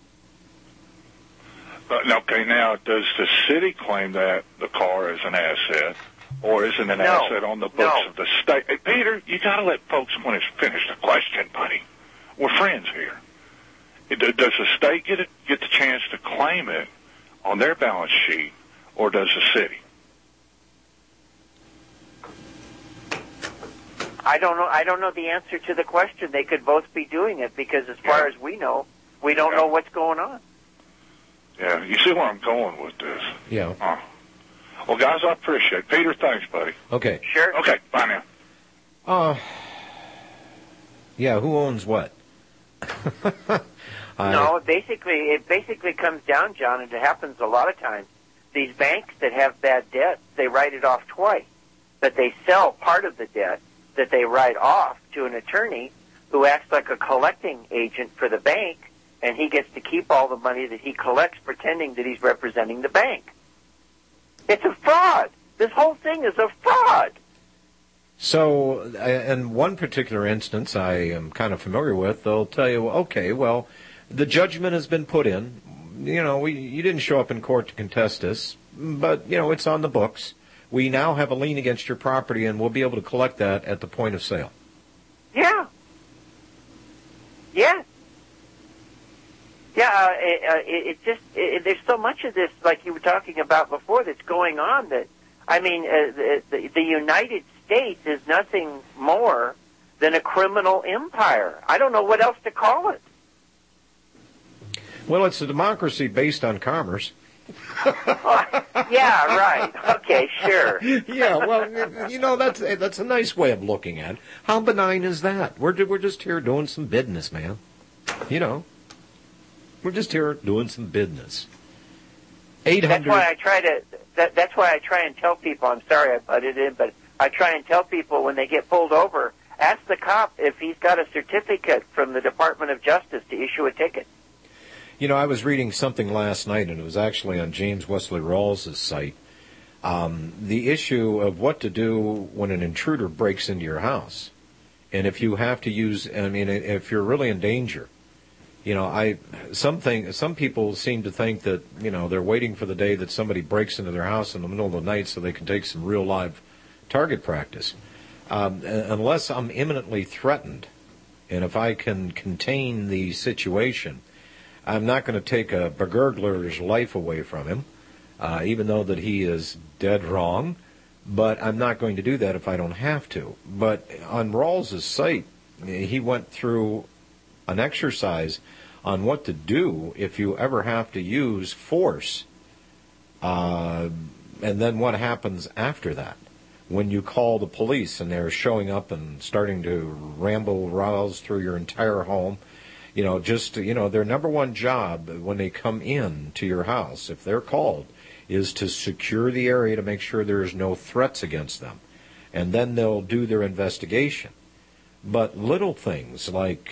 Okay, now, does the city claim that the car is an asset, or is it an asset on the books of the state? Hey, Peter, you got to let folks finish the question, buddy. We're friends here. Does the state get the chance to claim it on their balance sheet, or does the city? I don't know. I don't know the answer to the question. They could both be doing it because, as far as we know, we don't know what's going on. Yeah, you see where I'm going with this. Yeah. Well, guys, I appreciate it. Peter, thanks, buddy. Okay. Sure. Okay, bye now. Yeah, who owns what? No, it basically comes down, John, and it happens a lot of times. These banks that have bad debt, they write it off twice. But they sell part of the debt that they write off to an attorney who acts like a collecting agent for the bank, and he gets to keep all the money that he collects pretending that he's representing the bank. It's a fraud. This whole thing is a fraud. So, in one particular instance I am kind of familiar with, they'll tell you, okay, well, the judgment has been put in. You know, you didn't show up in court to contest this, but, you know, it's on the books. We now have a lien against your property, and we'll be able to collect that at the point of sale. Yeah. Yeah. Yeah, there's so much of this, like you were talking about before, that's going on that, I mean, the United States is nothing more than a criminal empire. I don't know what else to call it. Well, it's a democracy based on commerce. Yeah, right. Okay, sure. Yeah, well, you know, that's a nice way of looking at it. How benign is that? We're just here doing some business, man. You know. We're just here doing some business. 800. That's why I try and tell people. I'm sorry I butted in, but I try and tell people when they get pulled over, ask the cop if he's got a certificate from the Department of Justice to issue a ticket. You know, I was reading something last night, and it was actually on James Wesley Rawls' site. The issue of what to do when an intruder breaks into your house, and if you have to use, I mean, if you're really in danger. You know, some people seem to think that, you know, they're waiting for the day that somebody breaks into their house in the middle of the night so they can take some real live target practice. Unless I'm imminently threatened, and if I can contain the situation, I'm not going to take a burglar's life away from him, even though that he is dead wrong. But I'm not going to do that if I don't have to. But on Rawls' site, he went through an exercise on what to do if you ever have to use force, and then what happens after that when you call the police and they're showing up and starting to rouse through your entire home. You know, their number one job when they come in to your house, if they're called, is to secure the area to make sure there's no threats against them, and then they'll do their investigation. But little things like,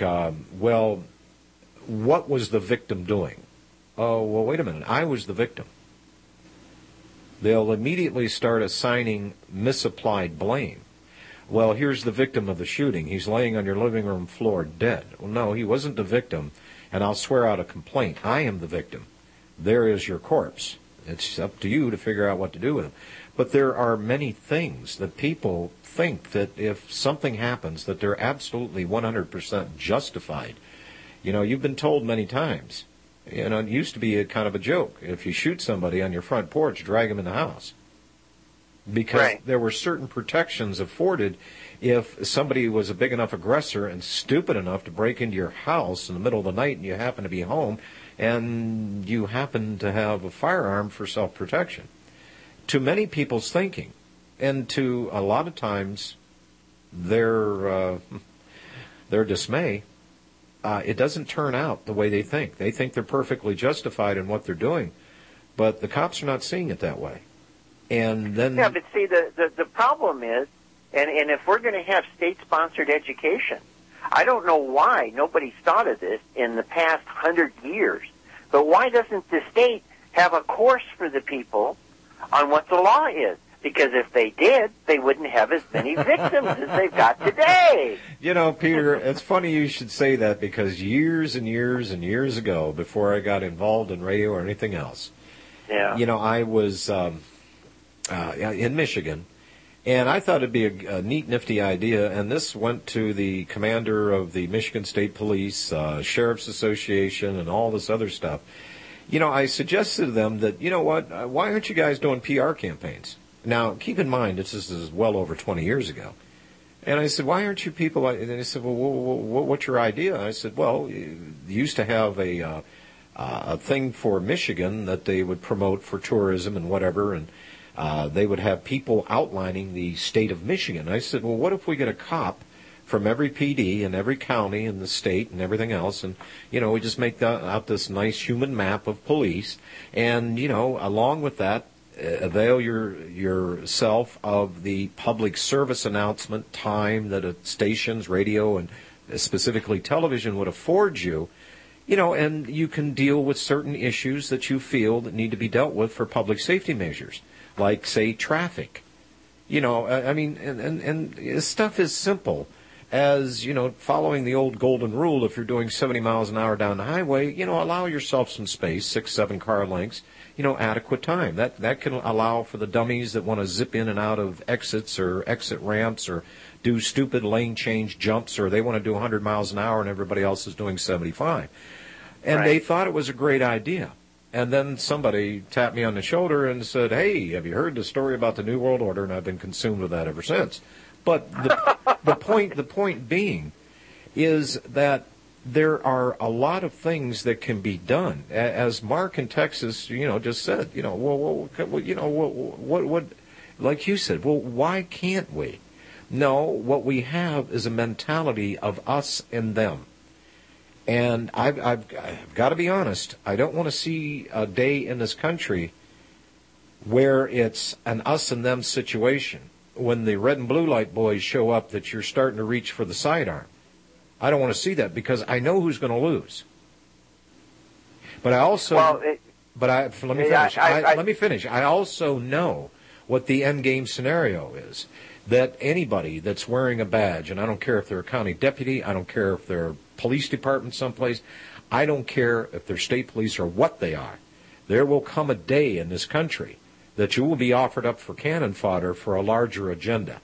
what was the victim doing? Oh, well, wait a minute, I was the victim. They'll immediately start assigning misapplied blame. Well, here's the victim of the shooting. He's laying on your living room floor dead. Well, no, he wasn't the victim, and I'll swear out a complaint. I am the victim. There is your corpse. It's up to you to figure out what to do with him. But there are many things that people think that if something happens, that they're absolutely 100% justified. You know, you've been told many times, you know, it used to be a kind of a joke. If you shoot somebody on your front porch, drag him in the house. because there were certain protections afforded if somebody was a big enough aggressor and stupid enough to break into your house in the middle of the night and you happen to be home and you happen to have a firearm for self-protection. To many people's thinking, and to a lot of times their dismay, it doesn't turn out the way they think. They think they're perfectly justified in what they're doing, but the cops are not seeing it that way. And then but see, the problem is, and if we're going to have state-sponsored education, I don't know why nobody's thought of this in the past 100 years, but why doesn't the state have a course for the people on what the law is? Because if they did, they wouldn't have as many victims as they've got today. You know, Peter, it's funny you should say that, because years and years and years ago, before I got involved in radio or anything else, you know, I was in Michigan, and I thought it'd be a neat, nifty idea, and this went to the commander of the Michigan State Police, Sheriff's Association, and all this other stuff. You know, I suggested to them that, you know what, why aren't you guys doing PR campaigns? Now, keep in mind, this is well over 20 years ago. And I said, why aren't you people, and they said, well, what's your idea? And I said, well, you used to have a thing for Michigan that they would promote for tourism and whatever, and they would have people outlining the state of Michigan. I said, well, what if we get a cop from every PD and every county in the state and everything else, and, you know, we just make out this nice human map of police, and, you know, along with that, avail yourself of the public service announcement time that stations, radio, and specifically television would afford you, you know, and you can deal with certain issues that you feel that need to be dealt with for public safety measures, like, say, traffic. You know, I mean, and stuff is simple as, you know, following the old golden rule. If you're doing 70 miles an hour down the highway, you know, allow yourself some space, 6-7 car lengths, you know, adequate time. That can allow for the dummies that want to zip in and out of exits or exit ramps or do stupid lane change jumps, or they want to do 100 miles an hour and everybody else is doing 75. And they thought it was a great idea. And then somebody tapped me on the shoulder and said, hey, have you heard the story about the New World Order? And I've been consumed with that ever since. But the point being is that there are a lot of things that can be done. As Mark in Texas, you know, just said, you know, what, like you said, well, why can't we? No, what we have is a mentality of us and them. And I've got to be honest, I don't want to see a day in this country where it's an us and them situation. When the red and blue light boys show up, that you're starting to reach for the sidearm. I don't want to see that, because I know who's going to lose. But I also, let me finish. I also know what the end game scenario is. That anybody that's wearing a badge, and I don't care if they're a county deputy, I don't care if they're police department someplace, I don't care if they're state police or what they are, there will come a day in this country that you will be offered up for cannon fodder for a larger agenda.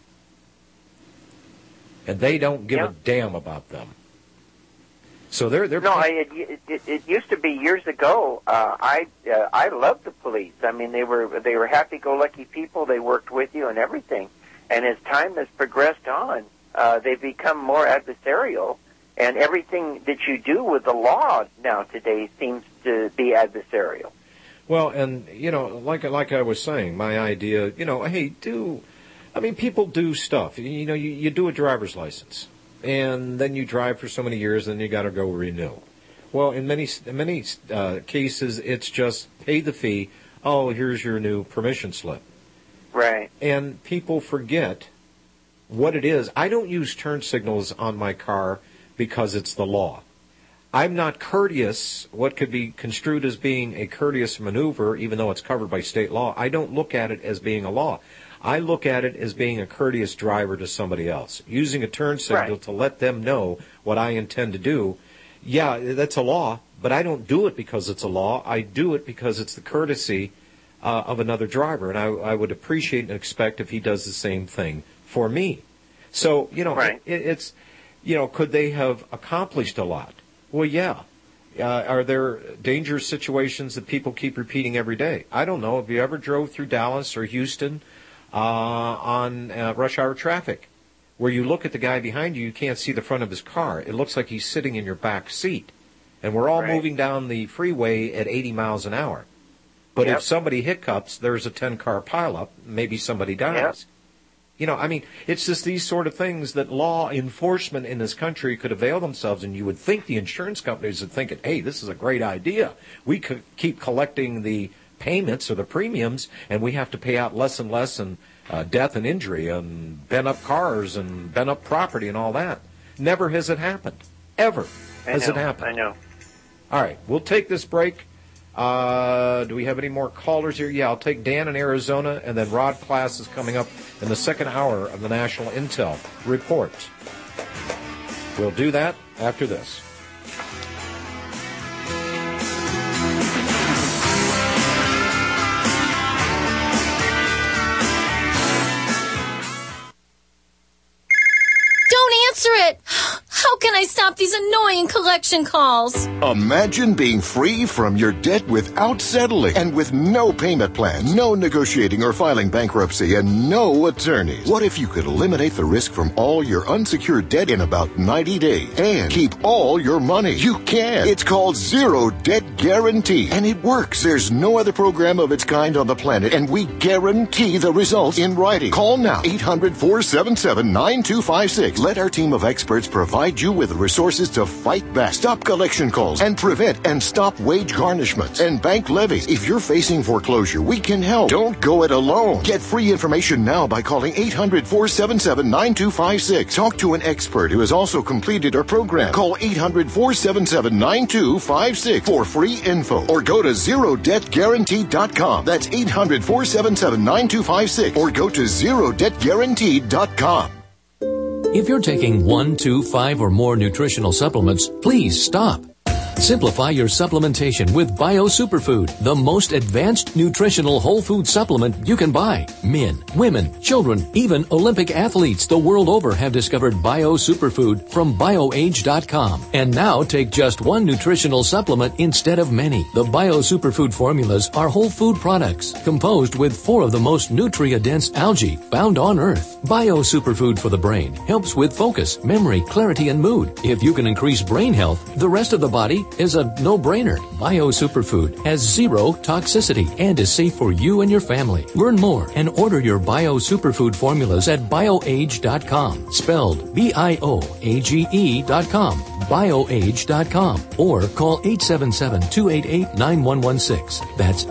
And they don't give a damn about them. So they're no. It used to be years ago. I loved the police. I mean, they were happy-go-lucky people. They worked with you and everything. And as time has progressed on, they've become more adversarial. And everything that you do with the law now today seems to be adversarial. Well, and, you know, like I was saying, my idea, you know, hey, people do stuff. You know, you do a driver's license, and then you drive for so many years, and then you got to go renew. Well, in many cases, it's just pay the fee. Oh, here's your new permission slip. Right. And people forget what it is. I don't use turn signals on my car because it's the law. I'm not courteous, what could be construed as being a courteous maneuver, even though it's covered by state law. I don't look at it as being a law. I look at it as being a courteous driver to somebody else, using a turn signal to let them know what I intend to do. Yeah, that's a law, but I don't do it because it's a law. I do it because it's the courtesy of another driver, and I would appreciate and expect if he does the same thing for me. So, you know, it's, you know, could they have accomplished a lot? Well, yeah. Are there dangerous situations that people keep repeating every day? I don't know. Have you ever drove through Dallas or Houston on rush hour traffic, where you look at the guy behind you, you can't see the front of his car. It looks like he's sitting in your back seat. And we're all moving down the freeway at 80 miles an hour. But if somebody hiccups, there's a 10-car pileup. Maybe somebody dies. Yep. You know, I mean, it's just these sort of things that law enforcement in this country could avail themselves, and you would think the insurance companies would think, hey, this is a great idea. We could keep collecting the payments or the premiums, and we have to pay out less and less in death and injury and bent-up cars and bent-up property and all that. Never has it happened. Ever has it happened. I know. All right, we'll take this break. Do we have any more callers here? Yeah, I'll take Dan in Arizona, and then Rod Class is coming up in the second hour of the National Intel Report. We'll do that after this. Don't answer it! How can I stop these annoying collection calls? Imagine being free from your debt without settling and with no payment plan, no negotiating or filing bankruptcy, and no attorneys. What if you could eliminate the risk from all your unsecured debt in about 90 days and keep all your money? You can. It's called Zero Debt Guarantee, and it works. There's no other program of its kind on the planet, and we guarantee the results in writing. Call now, 800-477-9256. Let our team of experts provide you with the resources to fight back, stop collection calls, and prevent and stop wage garnishments and bank levies. If you're facing foreclosure, we can help. Don't go it alone. Get free information now by calling 800-477-9256. Talk to an expert who has also completed our program. Call 800-477-9256 for free info, or go to ZeroDebtGuarantee.com. That's 800-477-9256, or go to ZeroDebtGuarantee.com. If you're taking 1, 2, 5, or more nutritional supplements, please stop. Simplify your supplementation with Bio Superfood, the most advanced nutritional whole food supplement you can buy. Men, women, children, even Olympic athletes the world over have discovered Bio Superfood from BioAge.com. And now take just one nutritional supplement instead of many. The Bio Superfood formulas are whole food products composed with 4 of the most nutria-dense algae found on Earth. Bio Superfood for the brain helps with focus, memory, clarity, and mood. If you can increase brain health, the rest of the body is a no-brainer. Bio Superfood has 0 toxicity and is safe for you and your family. Learn more and order your Bio Superfood formulas at BioAge.com, spelled BIOAGE.com, BioAge.com, or call 877-288-9116. That's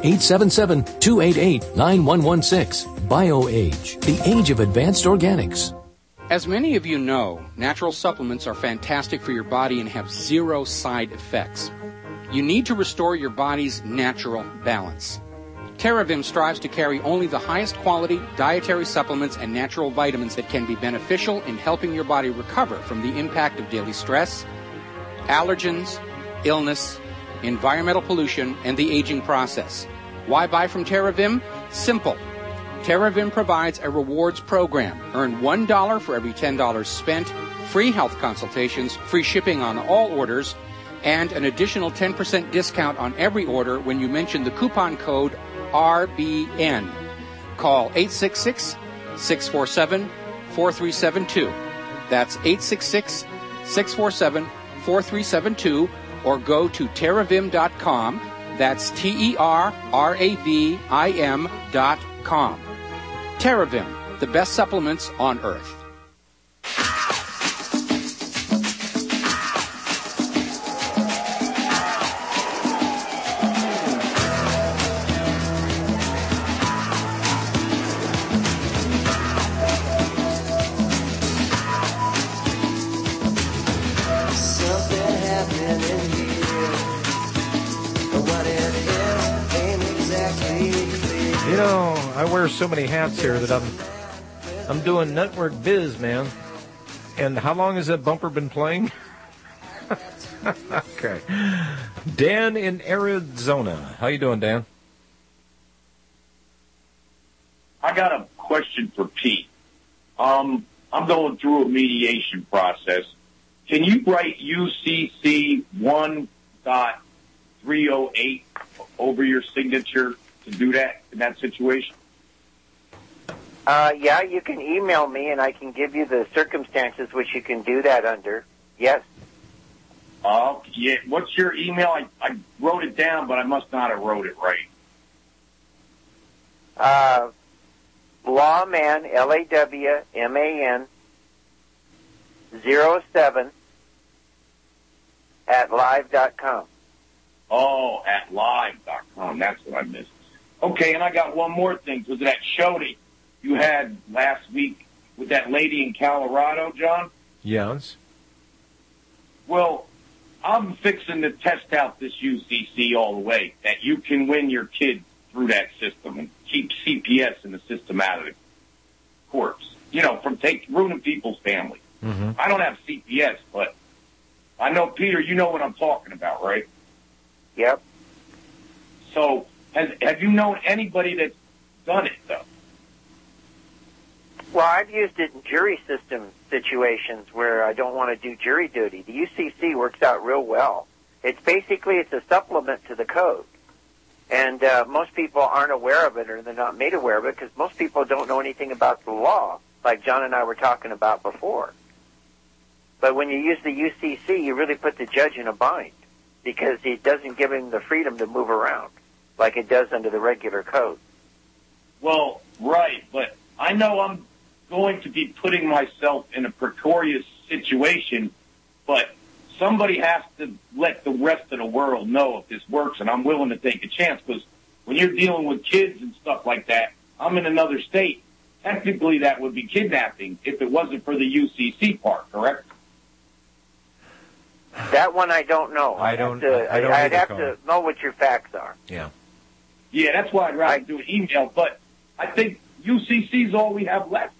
877-288-9116. BioAge, the age of advanced organics. As many of you know, natural supplements are fantastic for your body and have 0 side effects. You need to restore your body's natural balance. TerraVim strives to carry only the highest quality dietary supplements and natural vitamins that can be beneficial in helping your body recover from the impact of daily stress, allergens, illness, environmental pollution, and the aging process. Why buy from TerraVim? Simple. TerraVim provides a rewards program. Earn $1 for every $10 spent, free health consultations, free shipping on all orders, and an additional 10% discount on every order when you mention the coupon code RBN. Call 866-647-4372. That's 866-647-4372, or go to TerraVim.com. That's TerraVim.com. TerraVim, the best supplements on Earth. You know, I wear so many hats here that I'm doing network biz, man. And how long has that bumper been playing? Okay. Dan in Arizona. How you doing, Dan? I got a question for Pete. I'm going through a mediation process. Can you write UCC 1.308 over your signature to do that in that situation? Yeah, you can email me, and I can give you the circumstances which you can do that under. Yes. Yeah. What's your email? I wrote it down, but I must not have wrote it right. Lawman, LAWMAN, 07 at live.com. Oh, at live.com. That's what I missed. Okay, and I got one more thing. Was that show that you had last week with that lady in Colorado, John? Yes. Well, I'm fixing to test out this UCC all the way, that you can win your kids through that system and keep CPS in the system out of the courts. You know, from ruining people's families. Mm-hmm. I don't have CPS, but I know, Peter, you know what I'm talking about, right? Yep. So, have you known anybody that's done it, though? Well, I've used it in jury system situations where I don't want to do jury duty. The UCC works out real well. It's a supplement to the code. And most people aren't aware of it, or they're not made aware of it, because most people don't know anything about the law, like John and I were talking about before. But when you use the UCC, you really put the judge in a bind, because it doesn't give him the freedom to move around like it does under the regular code. Well, right, but I know I'm going to be putting myself in a precarious situation, but somebody has to let the rest of the world know if this works, and I'm willing to take a chance, because when you're dealing with kids and stuff like that, I'm in another state. Technically, that would be kidnapping if it wasn't for the UCC part, correct? That one I don't know. I'd have to know what your facts are. Yeah. Yeah, that's why I'd rather do an email, but I think UCC is all we have left.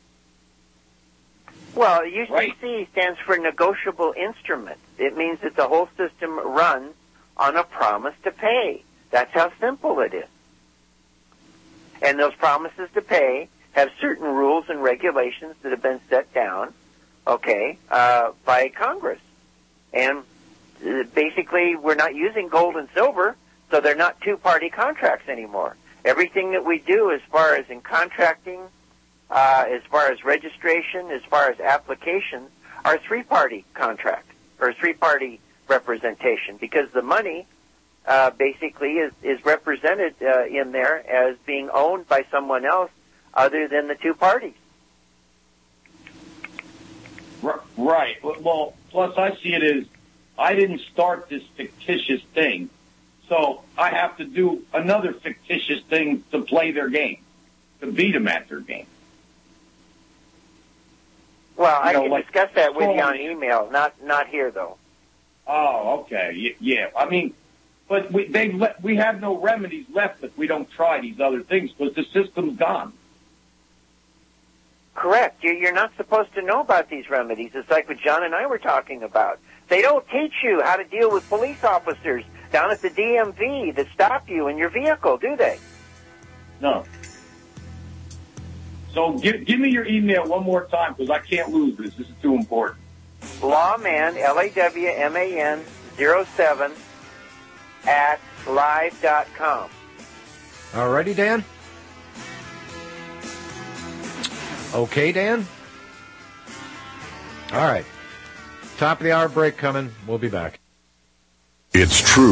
Well, UCC stands for negotiable instrument. It means that the whole system runs on a promise to pay. That's how simple it is. And those promises to pay have certain rules and regulations that have been set down, by Congress. And basically, we're not using gold and silver, so they're not two-party contracts anymore. Everything that we do as far as in contracting, as far as registration, as far as application, are three-party contract or three-party representation, because the money basically is represented in there as being owned by someone else other than the two parties. Right. Well, plus I see it as I didn't start this fictitious thing, so I have to do another fictitious thing to play their game, to beat them at their game. Well, I can discuss that with you on email, not here, though. Oh, okay. Yeah. I mean, but we have no remedies left if we don't try these other things, because the system's gone. Correct. You're not supposed to know about these remedies. It's like what John and I were talking about. They don't teach you how to deal with police officers down at the DMV that stop you in your vehicle, do they? No. So give me your email one more time, because I can't lose this. This is too important. Lawman, LAWMAN 07 at live.com. All righty, Dan? Okay, Dan? All right. Top of the hour break coming. We'll be back. It's true.